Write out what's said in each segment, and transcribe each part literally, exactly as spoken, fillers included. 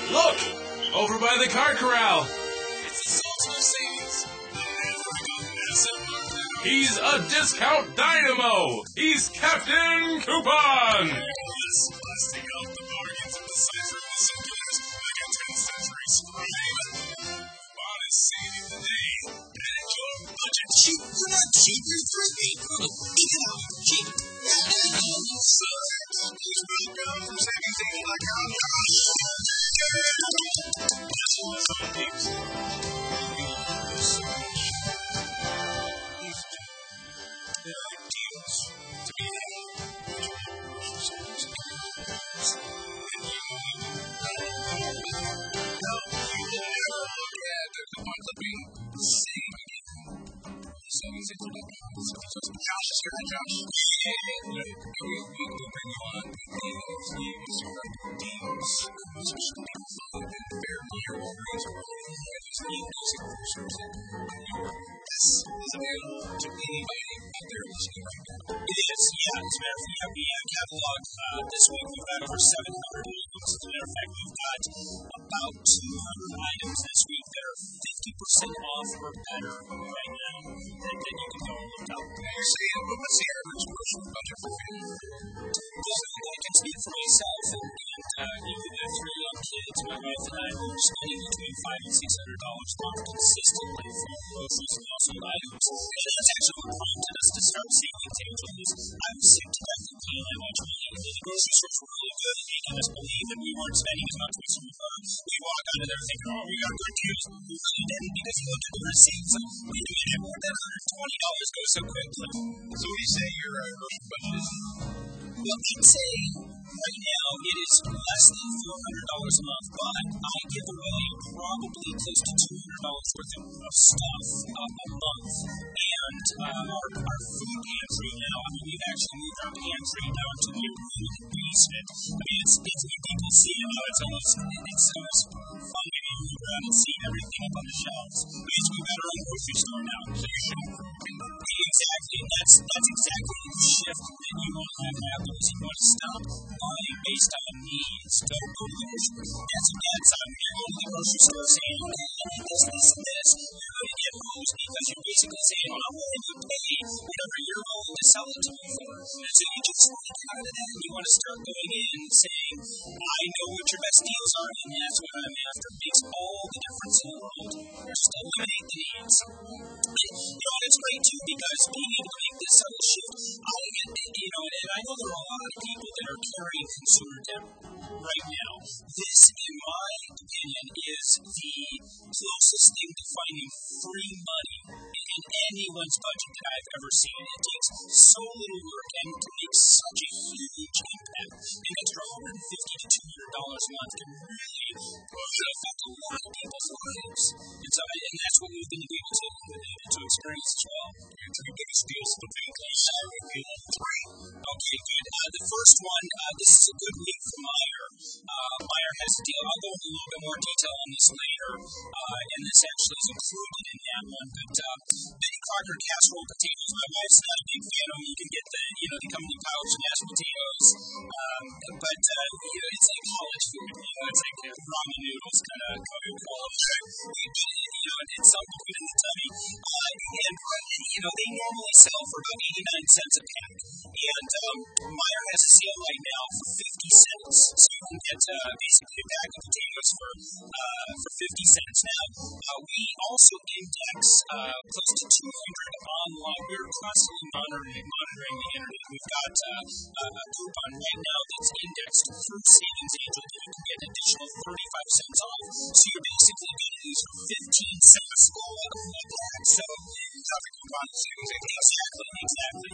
Look! Over by the car corral. It's the Salts Mercedes. He's a discount dynamo. He's Captain Coupon. Yes, busting out the bargains of the Citroen Circulars like a tenth century scream. Coupon is saving the day. Manage your budget. Cheap, you're not cheap, you're thrifty. Economic, cheap. Please welcome from savings agent dot com. This was on Peeps. There are deals to be had with your grocery stores and carriers. And you now you will never look at the coupon clipping the same again. Savings agent dot com. So Josh is here. Josh. And we will be moving on because these are deals. Especially deals on and fair deal rates are all in these deals and groceries that this is available to anybody out there listening right now. It is, yeah. As a matter of fact, we have catalog uh, this week. We've got over seven hundred items. As a matter of fact, we've got about two hundred items this week that are fifty percent off or better right now that, that you can go and look up. You're saying, but what's the average grocery budget for family? Well, I can speak for myself and, and uh, even with three young kids, my wife and I are spending between five and six hundred dollars a month consistently for groceries and household items. And that's actually what prompted us to start saving tables. I was sick to death of paying that much money. The grocery stores were really good at making us believe that we weren't spending as much as we were. We walk out of there thinking, oh, we got good deals. We really didn't because you look at the receipts and we didn't have more than one hundred twenty dollars go so quickly. So what do you say your uh, grocery budget is? Well, I'd say right now it is less than four hundred dollars a month, but I give away probably close to two hundred dollars worth of, of stuff uh, a month. And uh, our, our food pantry now, I mean, we've actually moved our pantry down to my room in the basement. I mean, it's, it's when people see it, oh, it's almost, it's almost fun to be move around and see everything up on the shelves. Because we've got our own grocery store now, so you should exactly, that's, that's exactly the shift that you want to have happen is you want to stop buying based on needs. Don't go to the grocery store. That's, that's, um, you're going to the grocery store saying, oh, I need this, this, and this. You're going to get hosed because you're basically saying, well, I'm willing to pay whatever you're willing to sell it to me for. And so you just want to get out of that and you want to start going in and saying, I know what your best deals are and that's what I'm after. It makes all the difference in the world. Just eliminate the needs. And, you know, and it's great too because being able to make this subtle shift, I, you know, and I know there are a lot of people that are carrying consumer debt right now. This, in my opinion, is the closest thing to finding free money in anyone's budget that I've ever seen. It takes so little work and can make such a huge impact. An extra one hundred fifty to two hundred dollars a month can really uh, affect a lot of people's lives. And so, and that's what we've been able to, to experience as well. Your three biggest deals for family share would be three. Okay, good. Uh, the first one, uh, this is a good week for Meijer. Uh, Meijer has a deal. I'll go into a little bit more detail on this later, uh, and this actually is included in that one. But uh, Betty Crocker casserole potatoes. My wife's not a big fan of them. You can get the, you know, the company pouch mashed potatoes, um, but uh, you know, it's like college food. You know, it's like uh, ramen noodles kind of quality. You know, it's something good in the tummy. Uh, and you know, they normally sell for about eighty-nine cents a pack. And um, Meijer has a sale right now for fifty cents. So you can get uh, basically a pack of potatoes for uh, for fifty cents. Now, uh, we also index uh, close to two hundred online. We're constantly monitoring, monitoring the internet. We've got uh, a coupon right now that's indexed through Savings Angel that you can get an additional thirty-five cents off. So you're basically going to use fifteen cents all out of that pack. So, Traffic coupon is Savings Agent. exactly, exactly.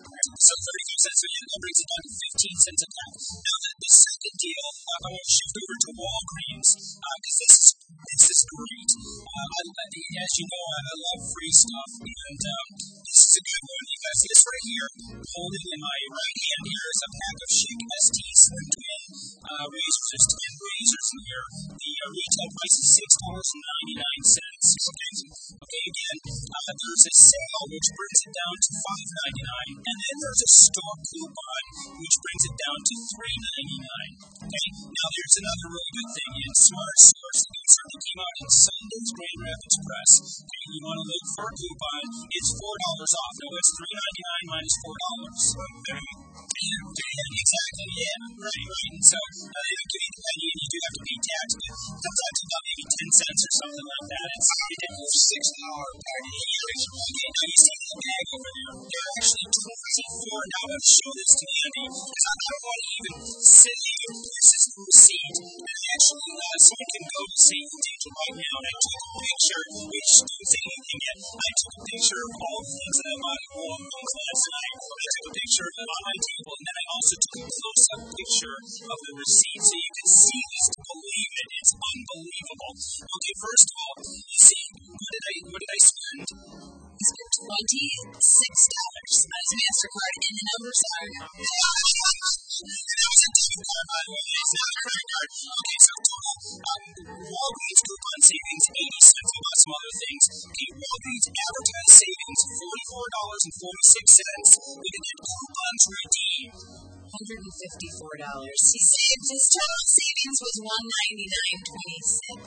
So thirty-five cents, so yeah, that brings it down to fifteen cents a pack. Now, the, the second deal, uh, I want to shift over to Walgreens, because uh, this is this is great. Uh, I, as you know, I, I love free stuff, and um, this is a good one. You guys see this right here? Holding in my right hand here is a pack of Schick S T Slim Twin uh, razors. There's ten razors in here. The uh, retail price is six dollars and ninety-nine cents. Okay, again, uh, there's a sale, which brings it down to five ninety-nine, and then there's a store coupon, which brings it down to three ninety-nine. Okay, now there's another really good thing in Smart Source. The new that came out in Sunday's Grand Rapids Press. Okay, you want to look for a coupon, it's four dollars off. No, it's three ninety-nine minus four dollars. Yeah, exactly, yeah, right, right. And so, uh, it could be petty, and you do have to pay tax, but sometimes about maybe ten cents or something like that. It's ridiculous. six dollars package. Okay, now you see the bag over there. There are actually twenty-four. Now I'm going to show this to Andy, because I don't want to even sit here. This is the receipt. And actually, uh, someone can go to Saint Angel right now, and I took a picture, which don't say anything yet. I took a picture of all the things that I bought at Walmart last night. I took a picture of it on my table, and then I also took a close-up picture of the receipt, so you can see this to believe it. It's unbelievable. Okay, first of all, you see, what did I, what did I spend? I spent twenty-six dollars on his MasterCard, and the numbers are... And that was a debit card, by the way. It's not a credit card. Okay, so total um, Walgreens coupon savings, eighty cents. I bought some other things. Okay, Walgreens advertised savings, forty-four dollars and forty-six cents. We can get coupons redeemed. one hundred fifty-four dollars. He saved, his total savings was one ninety-nine twenty-six.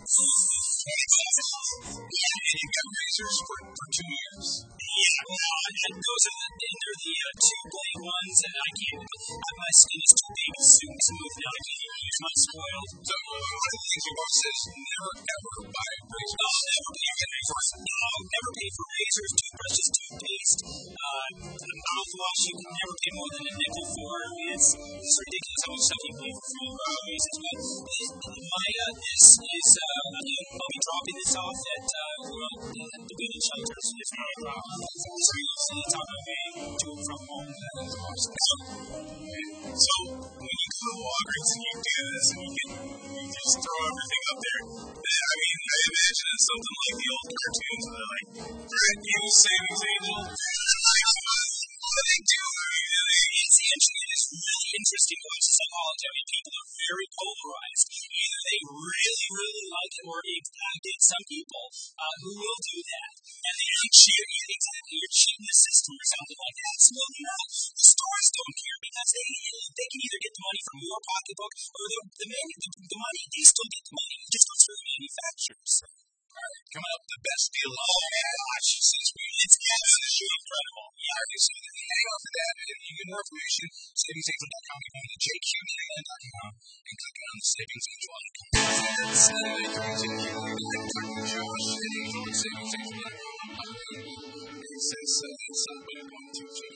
Yeah, and you got razors for, for two years. Yeah, well, and those are the, and they're the uh, two blade ones, and I can't, uh, my skin is too big and too smooth now. I can't use my spoiled. So, uh, one of the things your boss says, never ever buy razors. Oh, never pay for razors. No, never pay for razors, toothbrushes, toothpaste, uh, mouthwash you can never pay more than a nickel for. It's, it's ridiculous how much stuff you pay for free for razors. But Maya is, is uh, I'll be dropping this off at, uh, well, the, the women's shelters. It's not a problem. So you'll talk about paying to and from home. So, when you go to Walgreens and you do this and you, get, you just throw everything up there, I mean, I imagine it's something like the old cartoons where they're like, Fred, you savings angel. What do they do? I mean, it's actually it's really interesting to watch psychology. I mean, people are very polarized. Either they really, really like it, or exactly some people uh, who will do that. And they think cheat, exactly, you're cheating the system or something like that. Absolutely not. The stores don't care because they they can either get the money from your pocketbook or the the, manu- the, the money. They still get the money. It just goes through the manufacturers. Alright, coming up, the best deal. Oh my gosh, since we it's absolutely incredible. Yeah, okay, so hang on for that. If you get more information, savings angel dot com, you go to j q nine dot com and click on the Savings Angel icon. It's uh, Savings Angel. I'm talking to Josh and Angel at savings angel dot com. It says uh, something going to check.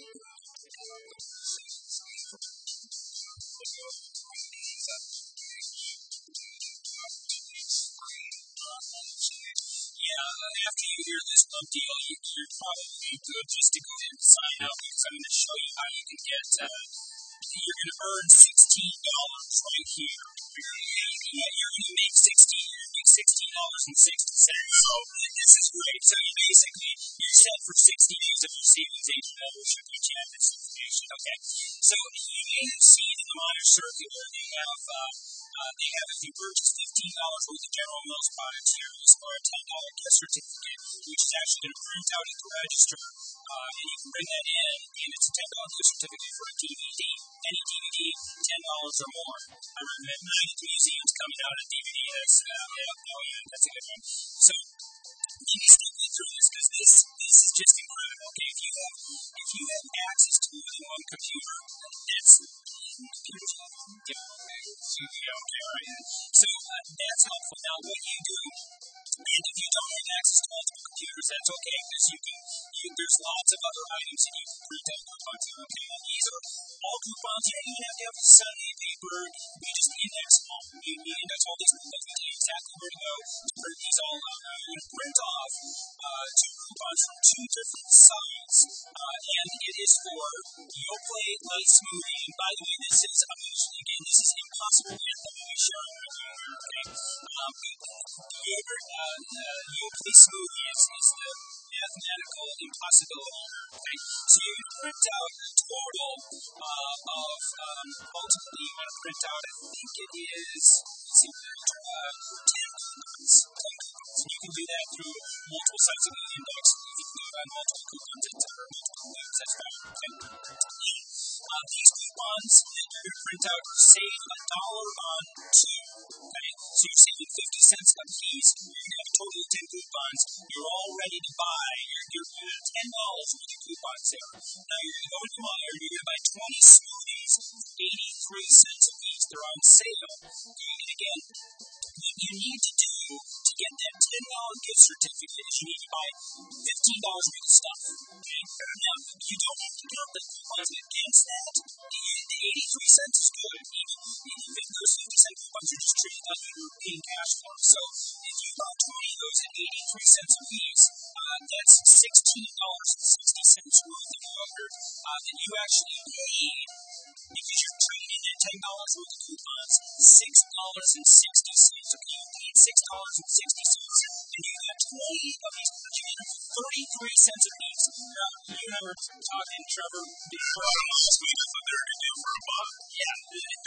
Yeah, after you hear this bump deal, you, you're probably good just to go ahead and sign up, because I'm going to show you how you can get, uh, you're going to earn sixteen dollars right here. Yeah, you're going to make sixteen dollars, you're going to make sixteen dollars and sixty cents. So, this is great. So, you basically, you're set for sixty days of your savings agent membership, which you have this information. Okay. So, you may have seen in the Monitor Circular, they have, uh, Uh, they have, if you purchase fifteen dollars worth of General Mills products, here is for a ten dollar gift certificate, which is actually going to print out at the register, uh, and you can bring that in, and it's a ten dollar gift certificate for a D V D. Any D V D, ten dollars or more. I recommend ninety museums coming out of D V D. That's, uh, yeah, oh yeah, that's a good one. So, you need to stick through this, because this, this is just incredible. Okay, if you have, if you have access to more than one computer, that's computer. Yeah, okay, right. So, uh, that's helpful. Now, what you do, and if you don't have access to multiple computers, that's okay, because you can, you, there's lots of other items that you can print out coupons to. Okay, and these are all coupons. You don't even have to have a Sunday paper. You just index them all. You, you index all these coupons. You tell you exactly where to go to print these all out. Now, you're going to print off uh, two coupons from two different sites, uh, and it is for Yoplait Light Smoothie. And by the way, this is, um, again, this is impossible with the movie show. Okay, um, yogurt, uh, uh, Yoplait Smoothie is, is the mathematical impossibility. Okay, so you can print out a total uh, of, um, ultimately, you want to print out, I think it is, let's see, uh, ten coupons. ten coupons. And you can do that through multiple sites of the index. You can go buy multiple coupons at or multiple coupons at Spectrum. Okay. Uh, these coupons that you're going to print out save a dollar on two. Okay, so you're saving fifty cents a piece. You're going to have a total of ten coupons. You're all ready to buy. You're, you're, you're ten dollars with your coupons there. Now you're going to go into Meijer. You're going to buy twenty smoothies, eighty-three cents a piece. They're on sale. And again, what you need to do to get that ten dollars gift certificate is you need to buy fifteen dollars worth of stuff. Okay? Now, you don't have to count the coupons against that. The, the eighty-three cents is good. Even, even those fifty cent coupons are just treated like you're paying cash for them. So if you bought twenty of those at eighty-three cents a piece, uh, that's sixteen dollars and sixty cents worth of yogurt uh, that you actually paid because you're trading in that ten dollars worth of coupons, six dollars and sixty cents. Okay, you paid six dollars and sixty cents, and you got twenty of these for thirty-three cents a piece. Now, you remember talking, Trevor, before I was going to put their deal for a buck. Yeah.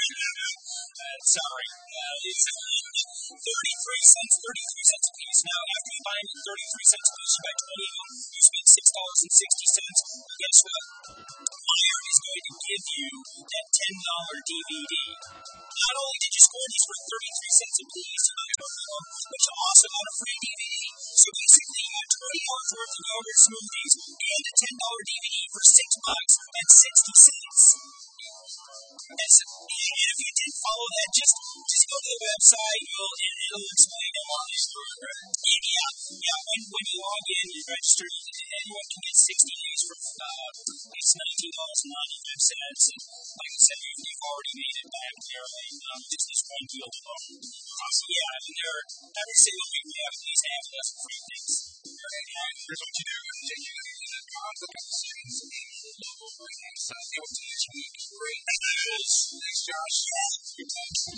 uh, sorry. Uh, it's uh, thirty-three cents, thirty-three cents a piece. Now, after you buy them at thirty-three cents a piece, you buy twenty of them, you spend six dollars and sixty cents. Guess what? Meijer is going to give you that ten dollars D V D. Not only did you score these for thirty-three cents a piece, but you also got a free D V D. So basically, you got twenty dollars worth of yogurt smoothies and a ten dollars D V D for six bucks and sixty cents. And, so, and if you didn't follow that, just just go to the website. You'll, it, it'll explain it all. And yeah, yeah. When when you log in, you register. Anyone can get sixty days for uh, it's nineteen dollars and ninety-five cents. And like I said, you've, you've already made it back there. Um, just this one deal alone. Uh, so yeah, I mean, there every single week we have these half dozen free things. Here's what you do. You take your coupons, look at the settings, and you logo right next to it. You'll teach me great. Thanks, Josh.